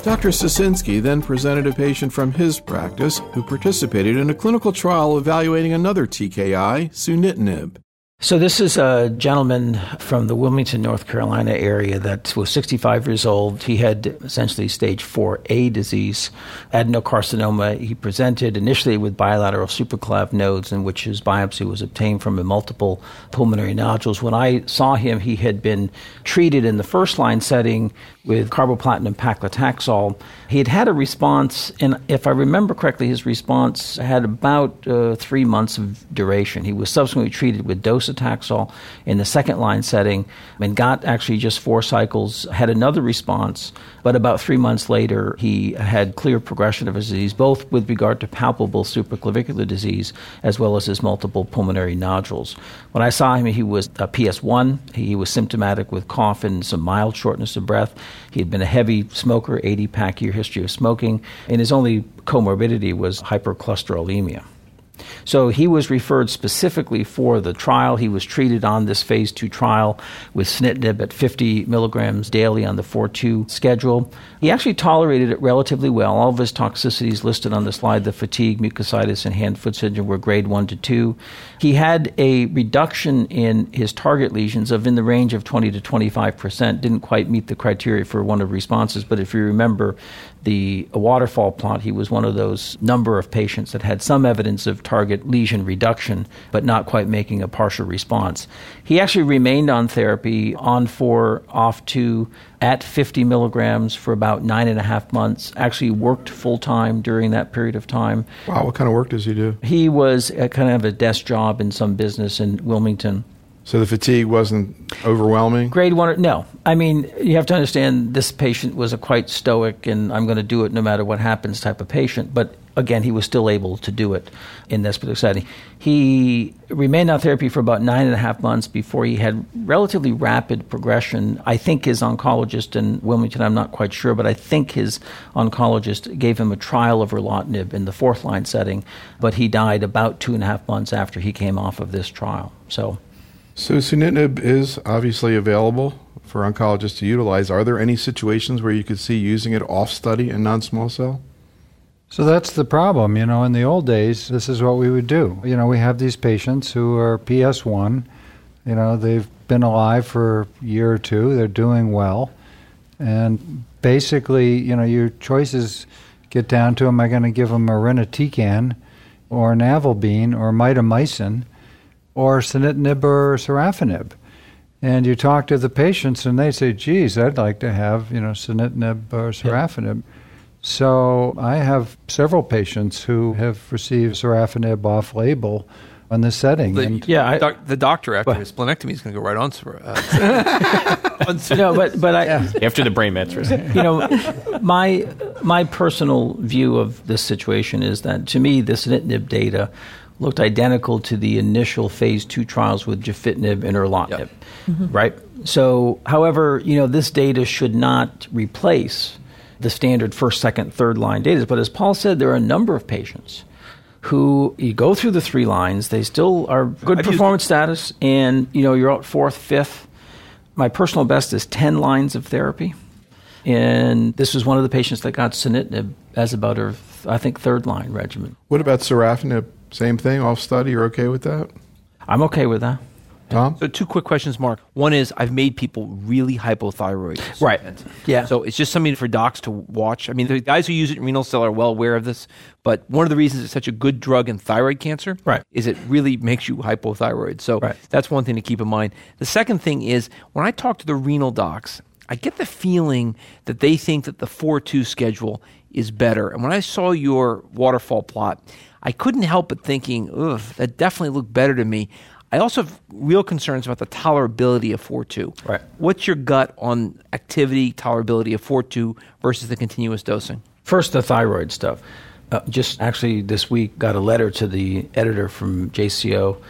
Dr. Sosinski then presented a patient from his practice who participated in a clinical trial evaluating another TKI, sunitinib. So this is a gentleman from the Wilmington, North Carolina area that was 65 years old. He had essentially stage 4A disease, adenocarcinoma. He presented initially with bilateral supraclav nodes in which his biopsy was obtained from multiple pulmonary nodules. When I saw him, he had been treated in the first-line setting with carboplatin paclitaxel. He had had a response, and if I remember correctly, his response had about 3 months of duration. He was subsequently treated with docetaxel in the second-line setting and got actually just 4 cycles, had another response, but about 3 months later, he had clear progression of his disease, both with regard to palpable supraclavicular disease as well as his multiple pulmonary nodules. When I saw him, he was a PS1. He was symptomatic with cough and some mild shortness of breath. He had been a heavy smoker, 80-pack year history of smoking, and his only comorbidity was hypercholesterolemia. So he was referred specifically for the trial. He was treated on this phase 2 trial with sunitinib at 50 milligrams daily on the 4-2 schedule. He actually tolerated it relatively well. All of his toxicities listed on the slide, the fatigue, mucositis, and hand-foot syndrome, were grade 1 to 2. He had a reduction in his target lesions of in the range of 20 to 25%. Didn't quite meet the criteria for one of responses, but if you remember the waterfall plot, he was one of those number of patients that had some evidence of target lesion reduction, but not quite making a partial response. He actually remained on therapy, on 4, off 2, at 50 milligrams for about 9.5 months, actually worked full-time during that period of time. Wow, what kind of work does he do? He was kind of a desk job in some business in Wilmington. So the fatigue wasn't overwhelming? Grade 1, no. I mean, you have to understand this patient was a quite stoic and I'm going to do it no matter what happens type of patient. But again, he was still able to do it in this particular setting. He remained on therapy for about 9.5 months before he had relatively rapid progression. I think his oncologist in Wilmington, I'm not quite sure, but I think his oncologist gave him a trial of erlotinib in the 4th-line setting, but he died about 2.5 months after he came off of this trial. So sunitinib is obviously available for oncologists to utilize. Are there any situations where you could see using it off-study in non-small cell? So that's the problem. In the old days, this is what we would do. We have these patients who are PS1. They've been alive for a year or 2. They're doing well. And basically, your choices get down to, am I going to give them irinotecan or navalbine or mitomycin or sunitinib or sorafenib? And you talk to the patients and they say, geez, I'd like to have, sunitinib or sorafenib. Yep. So I have several patients who have received sorafenib off-label on this setting. The doctor after his splenectomy is going to go right on after the brain mets. My personal view of this situation is that, to me, the sunitinib data looked identical to the initial phase 2 trials with gefitinib and erlotinib, right? So, however, this data should not replace the standard 1st, 2nd, 3rd line data. But as Paul said, there are a number of patients who you go through the 3 lines, they still are good performance status, and you're out 4th, 5th. My personal best is 10 lines of therapy. And this was one of the patients that got sunitinib as about her, I think, 3rd line regimen. What about sorafenib? Same thing, off study? You're okay with that? I'm okay with that. Tom? So 2 quick questions, Mark. One is, I've made people really hypothyroid. Right. Yeah. So it's just something for docs to watch. I mean, the guys who use it in renal cell are well aware of this, but one of the reasons it's such a good drug in thyroid cancer is it really makes you hypothyroid. So that's one thing to keep in mind. The second thing is, when I talk to the renal docs, I get the feeling that they think that the 4-2 schedule is better. And when I saw your waterfall plot, I couldn't help but thinking, that definitely looked better to me. I also have real concerns about the tolerability of 4-2. Right. What's your gut on activity, tolerability of 4-2 versus the continuous dosing? First, the thyroid stuff. Just actually this week got a letter to the editor from JCO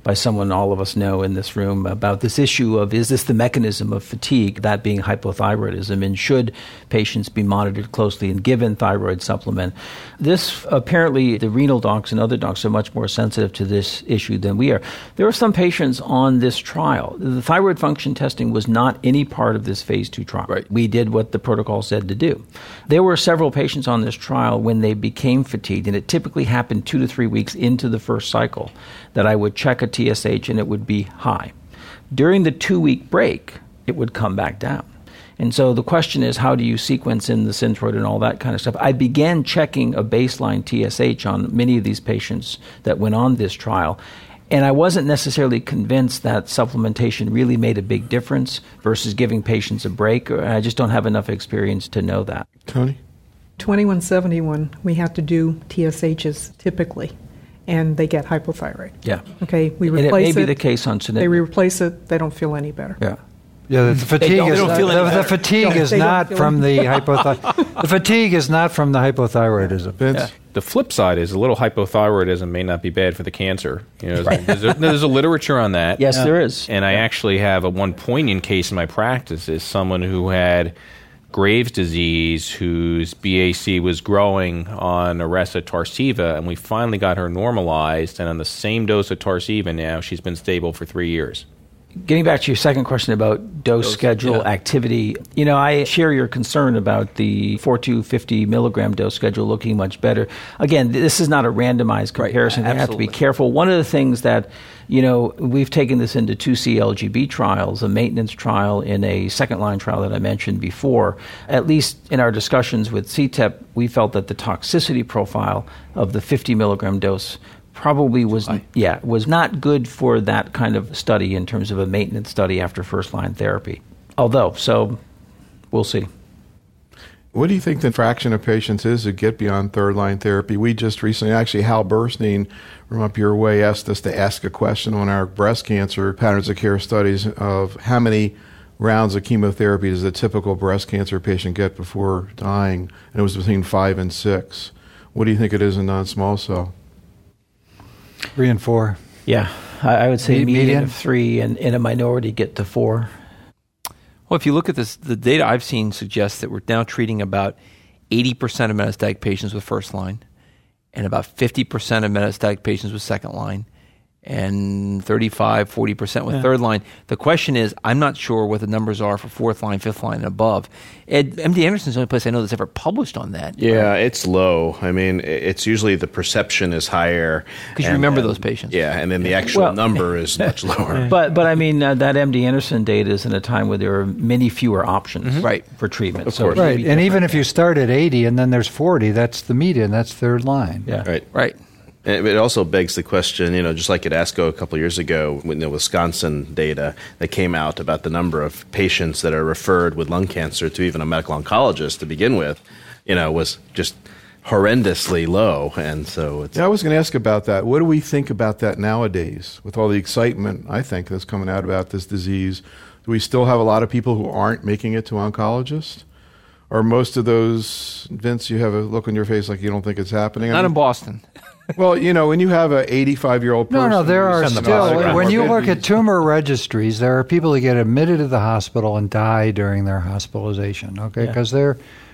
by someone all of us know in this room about this issue of, is this the mechanism of fatigue, that being hypothyroidism, and should patients be monitored closely and given thyroid supplement? This, apparently, the renal docs and other docs are much more sensitive to this issue than we are. There are some patients on this trial. The thyroid function testing was not any part of this phase 2 trial. Right. We did what the protocol said to do. There were several patients on this trial when they became fatigued, and it typically happened 2 to 3 weeks into the first cycle, that I would check a TSH and it would be high. During the 2-week break, it would come back down. And so the question is, how do you sequence in the Synthroid and all that kind of stuff? I began checking a baseline TSH on many of these patients that went on this trial, and I wasn't necessarily convinced that supplementation really made a big difference versus giving patients a break. I just don't have enough experience to know that. Tony? 2171, we have to do TSHs typically, and they get hypothyroid. Yeah. Okay, we replace it. And it may be the case on sunitinib. They replace it, they don't feel any better. Yeah. Yeah, the fatigue is the fatigue is not from the hypothyroidism. The fatigue is not from the hypothyroidism. Vince? The flip side is a little hypothyroidism may not be bad for the cancer. There's a literature on that. Yes, there is. And I actually have one poignant case in my practice is someone who had Graves' disease whose BAC was growing on Aressa Tarceva, and we finally got her normalized, and on the same dose of Tarceva now, she's been stable for 3 years. Getting back to your second question about dose schedule, activity, I share your concern about the 4-50 milligram dose schedule looking much better. Again, this is not a randomized comparison. Right, you have to be careful. One of the things that, we've taken this into 2 CLGB trials, a maintenance trial and a second-line trial that I mentioned before. At least in our discussions with CTEP, we felt that the toxicity profile of the 50 milligram dose probably was not good for that kind of study in terms of a maintenance study after first-line therapy. So we'll see. What do you think the fraction of patients is who get beyond third-line therapy? We just recently, actually, Hal Burstein from up your way asked us to ask a question on our breast cancer patterns of care studies of how many rounds of chemotherapy does a typical breast cancer patient get before dying, and it was between 5 and 6. What do you think it is in non-small cell? 3 and 4. Yeah, I would say median of 3, and in a minority get to 4. Well, if you look at this, the data I've seen suggests that we're now treating about 80% of metastatic patients with first line, and about 50% of metastatic patients with second line, and 40% with third line. The question is, I'm not sure what the numbers are for fourth line, fifth line, and above. MD Anderson's the only place I know that's ever published on that. Yeah, it's low. I mean, it's usually the perception is higher. Because you remember those patients. Yeah, and then the actual number is much lower. But I mean, that MD Anderson data is in a time where there are many fewer options for treatment. Of course. Right, and even if you start at 80 and then there's 40, that's the median, that's third line. Yeah. Right. It also begs the question, just like at ASCO a couple of years ago, when the Wisconsin data that came out about the number of patients that are referred with lung cancer to even a medical oncologist to begin with, was just horrendously low. And so I was going to ask about that. What do we think about that nowadays with all the excitement, I think, that's coming out about this disease? Do we still have a lot of people who aren't making it to oncologists? Or most of those, Vince, you have a look on your face like you don't think it's happening? Not in Boston. Well, when you have an 85-year-old person... No, there are still... When you look at tumor registries, there are people who get admitted to the hospital and die during their hospitalization, okay? Because they're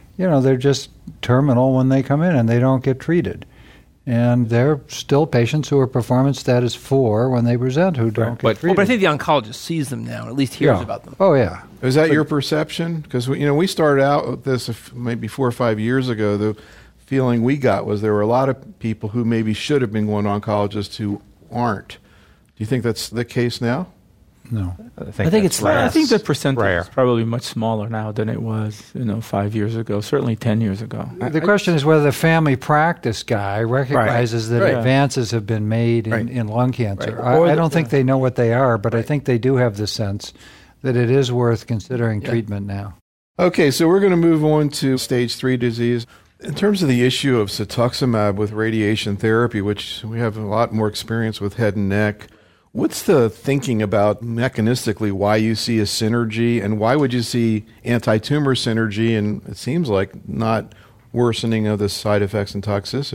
just terminal when they come in and they don't get treated. And there are still patients who are performance status 4 when they present who don't get treated. But I think the oncologist sees them now, and at least hears about them. Oh, yeah. Is that your perception? Because, we started out with this maybe 4 or 5 years ago. The feeling we got was there were a lot of people who maybe should have been going to oncologists who aren't. Do you think that's the case now? No. I think it's less. I think the percentage is probably much smaller now than it was, 5 years ago, certainly 10 years ago. The question is whether the family practice guy recognizes that advances have been made in lung cancer. Right. I don't think they know what they are, but I think they do have the sense that it is worth considering treatment now. Okay, so we're going to move on to stage 3 disease. In terms of the issue of cetuximab with radiation therapy, which we have a lot more experience with head and neck, what's the thinking about mechanistically why you see a synergy, and why would you see anti-tumor synergy and it seems like not worsening of the side effects and toxicity?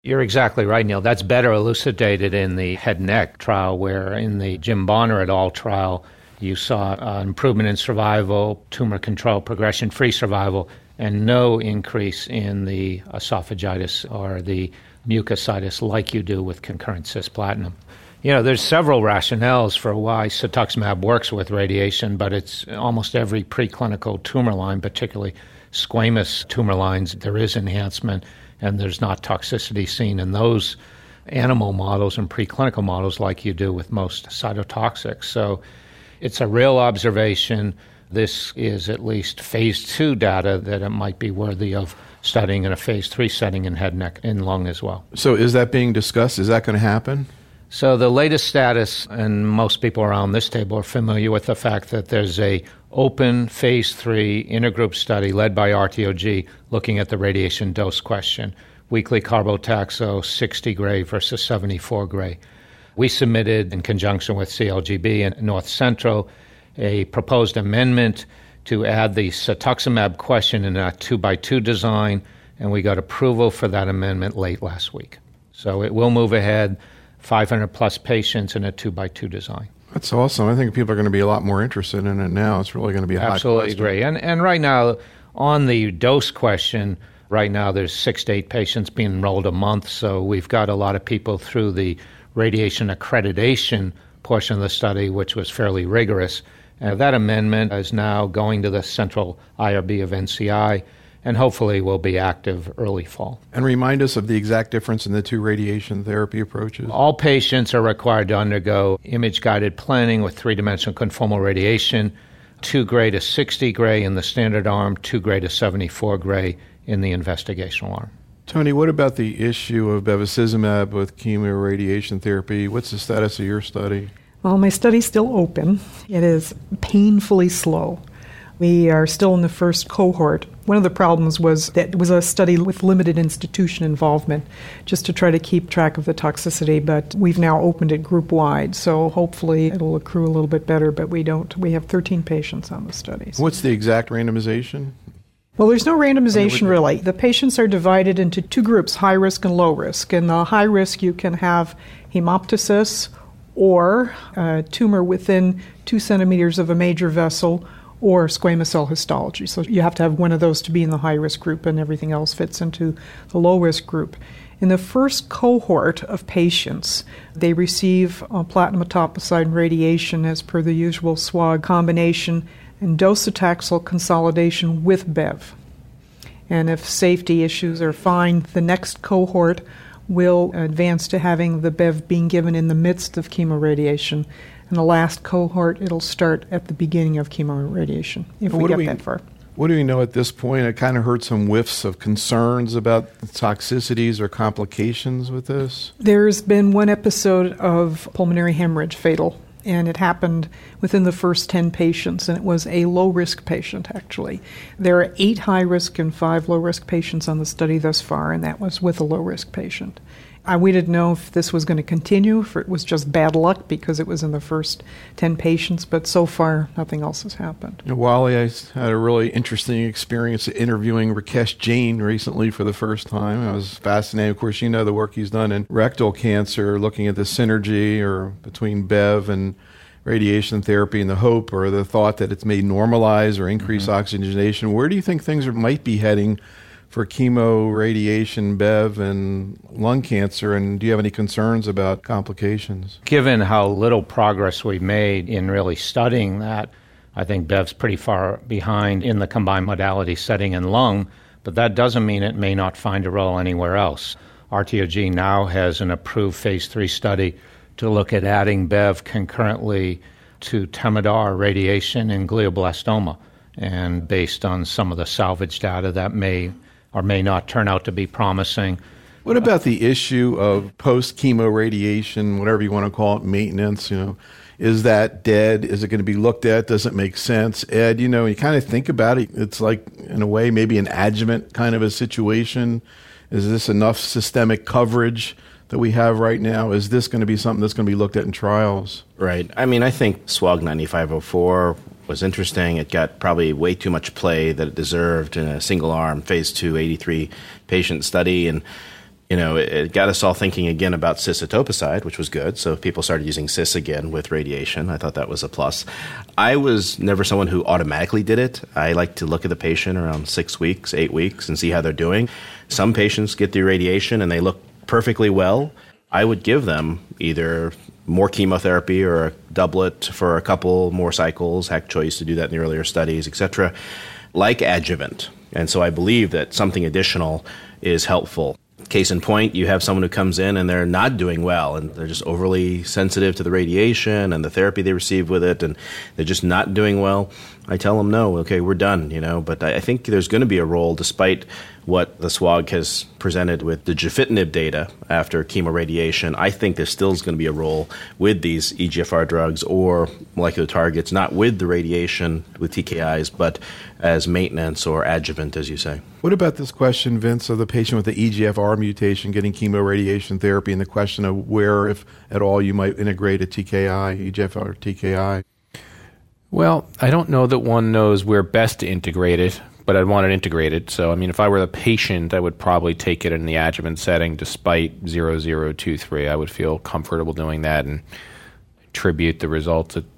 You're exactly right, Neil. That's better elucidated in the head and neck trial, where in the Jim Bonner et al. Trial, you saw improvement in survival, tumor control, progression-free survival, and no increase in the esophagitis or the mucositis like you do with concurrent cisplatin. There's several rationales for why cetuximab works with radiation, but it's almost every preclinical tumor line, particularly squamous tumor lines, there is enhancement, and there's not toxicity seen in those animal models and preclinical models like you do with most cytotoxics. So it's a real observation. This is at least phase 2 data that it might be worthy of studying in a phase 3 setting in head, neck, and lung as well. So is that being discussed? Is that going to happen? So the latest status, and most people around this table are familiar with the fact that there's a open phase 3 intergroup study led by RTOG looking at the radiation dose question, weekly carbotaxol 60 gray versus 74 gray. We submitted in conjunction with CLGB and North Central a proposed amendment to add the cetuximab question in a 2x2 design, and we got approval for that amendment late last week. So it will move ahead, 500 plus patients in a 2x2 design. That's awesome. I think people are going to be a lot more interested in it now. It's really going to be a hot question. Absolutely agree. And right now, on the dose question, right now there's 6 to 8 patients being enrolled a month, so we've got a lot of people through the radiation accreditation portion of the study, which was fairly rigorous. That amendment is now going to the central IRB of NCI, and hopefully will be active early fall. And remind us of the exact difference in the 2 radiation therapy approaches. All patients are required to undergo image-guided planning with 3-dimensional conformal radiation, 2 gray to 60 gray in the standard arm, 2 gray to 74 gray in the investigational arm. Tony, what about the issue of bevacizumab with chemoradiation therapy? What's the status of your study? Well, my study's still open. It is painfully slow. We are still in the first cohort. One of the problems was that it was a study with limited institution involvement, just to try to keep track of the toxicity, but we've now opened it group-wide, so hopefully it'll accrue a little bit better, but we have 13 patients on the study. What's the exact randomization? Well, there's no randomization really. The patients are divided into 2 groups, high risk and low risk. In the high risk, you can have hemoptysis or a tumor within 2 centimeters of a major vessel, or squamous cell histology. So you have to have one of those to be in the high-risk group, and everything else fits into the low-risk group. In the first cohort of patients, they receive platinum etoposide radiation as per the usual SWOG combination and docetaxel consolidation with Bev. And if safety issues are fine, the next cohort will advance to having the Bev being given in the midst of chemoradiation. And the last cohort, it'll start at the beginning of chemoradiation, if we get that far. What do we know at this point? I kind of heard some whiffs of concerns about toxicities or complications with this. There's been one episode of pulmonary hemorrhage, fatal, and it happened within the first 10 patients, and it was a low-risk patient, actually. There are 8 high-risk and 5 low-risk patients on the study thus far, and that was with a low-risk patient. We didn't know if this was going to continue, if it was just bad luck because it was in the first 10 patients, but so far nothing else has happened. Wally, I had a really interesting experience interviewing Rakesh Jain recently for the first time. I was fascinated. Of course, you know the work he's done in rectal cancer, looking at the synergy or between Bev and radiation therapy, and the hope or the thought that it's may normalize or increase oxygenation. Where do you think things might be heading for chemo, radiation, Bev, and lung cancer, and do you have any concerns about complications? Given how little progress we've made in really studying that, I think Bev's pretty far behind in the combined modality setting in lung, but that doesn't mean it may not find a role anywhere else. RTOG now has an approved phase 3 study to look at adding Bev concurrently to Temodar radiation in glioblastoma, and based on some of the salvage data that may or may not turn out to be promising. What about the issue of post-chemo radiation, whatever you want to call it, maintenance? Is that dead? Is it going to be looked at? Does it make sense? Ed, you kind of think about it. It's like, in a way, maybe an adjuvant kind of a situation. Is this enough systemic coverage that we have right now? Is this going to be something that's going to be looked at in trials? Right. I mean, I think SWOG 9504 was interesting. It got probably way too much play that it deserved in a single-arm phase 2 83-patient study. And It got us all thinking again about cis-etoposide, which was good. So people started using cis again with radiation. I thought that was a plus. I was never someone who automatically did it. I like to look at the patient around 6 weeks, 8 weeks, and see how they're doing. Some patients get the irradiation and they look perfectly well. I would give them either more chemotherapy or a doublet for a couple more cycles. Hack used to do that in the earlier studies, etc., like adjuvant. And so I believe that something additional is helpful. Case in point, you have someone who comes in and they're not doing well and they're just overly sensitive to the radiation and the therapy they receive with it, and they're just not doing well. I tell them, no, okay, we're done, But I think there's going to be a role, despite what the SWOG has presented with the gefitinib data after chemoradiation. I think there still is going to be a role with these EGFR drugs or molecular targets, not with the radiation with TKIs, but as maintenance or adjuvant, as you say. What about this question, Vince, of the patient with the EGFR mutation getting chemoradiation therapy, and the question of where, if at all, you might integrate a TKI, EGFR TKI? Well, I don't know that one knows where best to integrate it, but I'd want it integrated. So, if I were the patient, I would probably take it in the adjuvant setting despite 0023. I would feel comfortable doing that and attribute the results at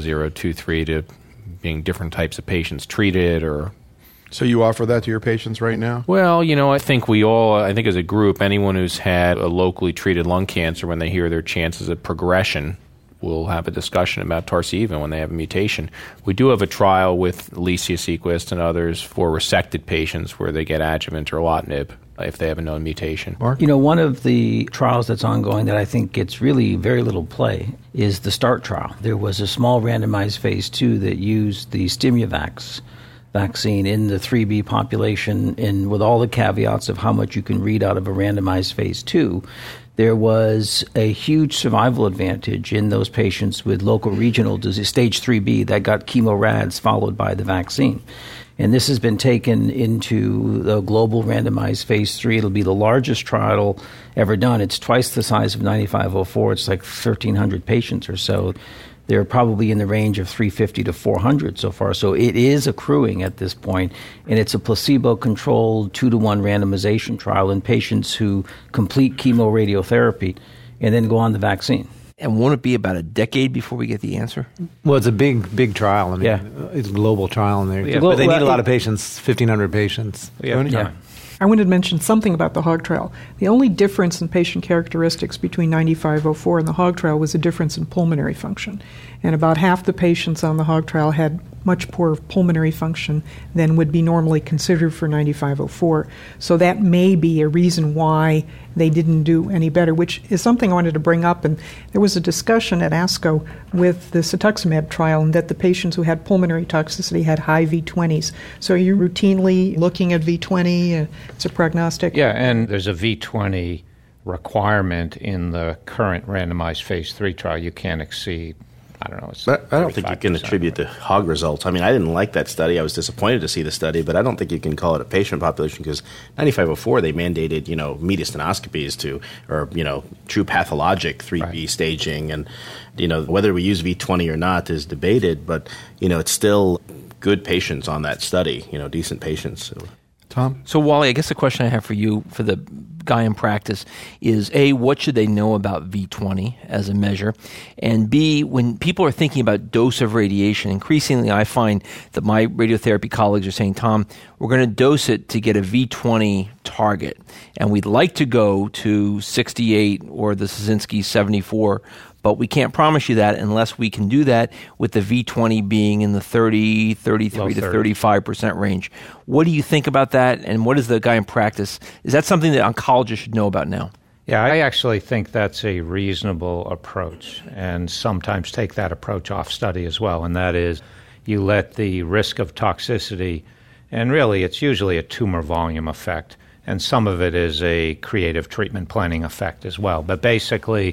0023 to being different types of patients treated or... So you offer that to your patients right now? Well, I think I think as a group, anyone who's had a locally treated lung cancer, when they hear their chances of progression, will have a discussion about Tarceva when they have a mutation. We do have a trial with Alicia Sequist and others for resected patients where they get adjuvant or erlotinib if they have a known mutation. Mark? One of the trials that's ongoing that I think gets really very little play is the START trial. There was a small randomized phase 2 that used the Stimulavax vaccine in the 3B population, and with all the caveats of how much you can read out of a randomized phase 2, there was a huge survival advantage in those patients with local regional disease, stage 3B, that got chemorads followed by the vaccine. And this has been taken into the global randomized phase 3. It'll be the largest trial ever done. It's twice the size of 9504. It's like 1,300 patients or so. They're probably in the range of 350 to 400 so far. So it is accruing at this point, and it's a placebo-controlled 2-to-1 randomization trial in patients who complete chemoradiotherapy and then go on the vaccine. And won't it be about a decade before we get the answer? Well, it's a big trial. It's a global trial in there. But they need a lot of patients, 1,500 patients. Yeah. I wanted to mention something about the HOG trial. The only difference in patient characteristics between 9504 and the HOG trial was a difference in pulmonary function. And about half the patients on the HOG trial had much poorer pulmonary function than would be normally considered for 9504. So that may be a reason why they didn't do any better, which is something I wanted to bring up. And there was a discussion at ASCO with the cetuximab trial, and that the patients who had pulmonary toxicity had high V20s. So are you routinely looking at V20? It's a prognostic? Yeah, and there's a V20 requirement in the current randomized phase 3 trial. You can't exceed, I don't know. But I don't think you can attribute the HOG results. I didn't like that study. I was disappointed to see the study, but I don't think you can call it a patient population because 9504, they mandated, mediastinoscopies or true pathologic 3B staging. And, whether we use V20 or not is debated, but, it's still good patients on that study, decent patients. So. Tom? So, Wally, I guess the question I have for you, for the guy in practice, is A, what should they know about V20 as a measure? And B, when people are thinking about dose of radiation, increasingly I find that my radiotherapy colleagues are saying, Tom, we're going to dose it to get a V20 target. And we'd like to go to 68 or the Szynski 74, but we can't promise you that unless we can do that with the V20 being in the 33 to 35% range. What do you think about that, and what is the guy in practice? Is that something that oncologists should know about now? Yeah, I actually think that's a reasonable approach, and sometimes take that approach off study as well, and that is you let the risk of toxicity, and really it's usually a tumor volume effect, and some of it is a creative treatment planning effect as well. But basically,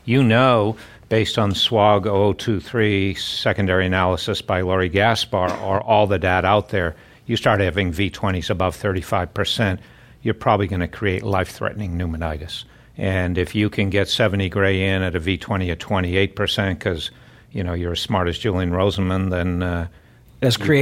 based on SWOG 0023 secondary analysis by Laurie Gaspar or all the data out there, you start having V20s above 35%, you're probably going to create life-threatening pneumonitis. And if you can get 70 gray in at a V20 at 28% because, you're as smart as Julian Rosenman, then...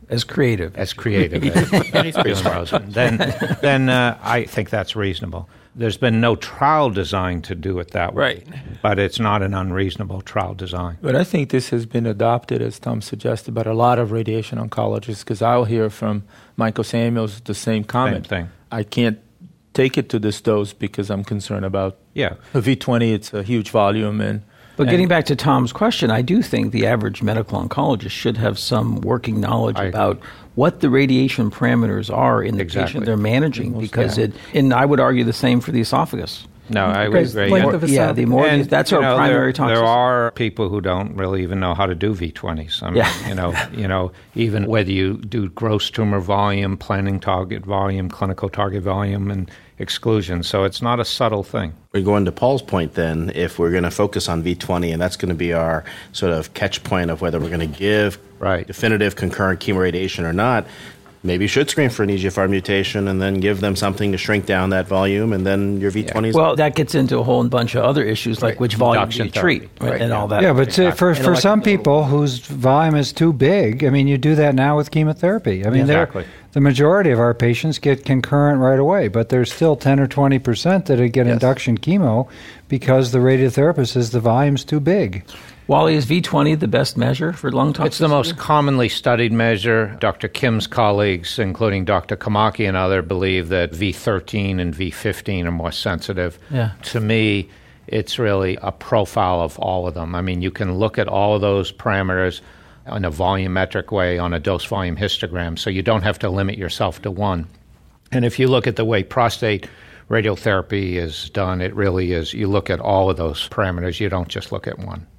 As creative. As creative as Jim Rosen. Then I think that's reasonable. There's been no trial design to do it that way. Right. But it's not an unreasonable trial design. But I think this has been adopted, as Tom suggested, by a lot of radiation oncologists, because I'll hear from Michael Samuels the same comment. Same thing. I can't take it to this dose because I'm concerned about a V20. It's a huge volume. But getting back to Tom's question, I do think the average medical oncologist should have some working knowledge about what the radiation parameters are in the patient they're managing, because and I would argue the same for the esophagus. No, I would agree. The more that's our primary toxicity. There are people who don't really even know how to do V20s. I mean, even whether you do gross tumor volume, planning target volume, clinical target volume, and exclusion. So it's not a subtle thing. We're going to Paul's point then, if we're going to focus on V20, and that's going to be our sort of catch point of whether we're going to give definitive concurrent chemoradiation or not. Maybe you should screen for an EGFR mutation and then give them something to shrink down that volume, and then your V20s. Well, that gets into a whole bunch of other issues, like which volume do you treat and all that. Yeah, but for some people whose volume is too big, I mean, you do that now with chemotherapy. I mean, the majority of our patients get concurrent right away, but there's still 10 or 20% that get induction chemo because the radiotherapist says the volume's too big. Wally, is V20 the best measure for lung toxicity? It's the most commonly studied measure. Dr. Kim's colleagues, including Dr. Kamaki and others, believe that V13 and V15 are more sensitive. Yeah. To me, it's really a profile of all of them. I mean, you can look at all of those parameters in a volumetric way on a dose-volume histogram, so you don't have to limit yourself to one. And if you look at the way prostate radiotherapy is done, it really is, you look at all of those parameters. You don't just look at one.